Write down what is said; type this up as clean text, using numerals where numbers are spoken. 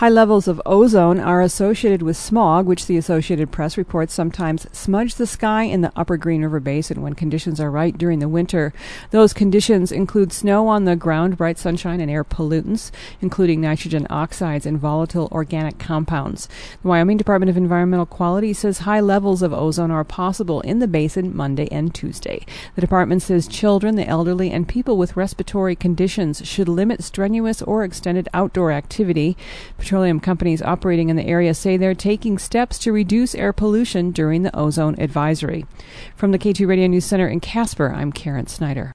High levels of ozone are associated with smog, which the Associated Press reports sometimes smudge the sky in the upper Green River Basin when conditions are right during the winter. Those conditions include snow on the ground, bright sunshine, and air pollutants, including nitrogen oxides and volatile organic compounds. The Wyoming Department of Environmental Quality says high levels of ozone are possible in the basin Monday and Tuesday. The department says children, the elderly, and people with respiratory conditions should limit strenuous or extended outdoor activity. Petroleum companies operating in the area say they're taking steps to reduce air pollution during the ozone advisory. From the K2 Radio News Center in Casper, I'm Karen Snyder.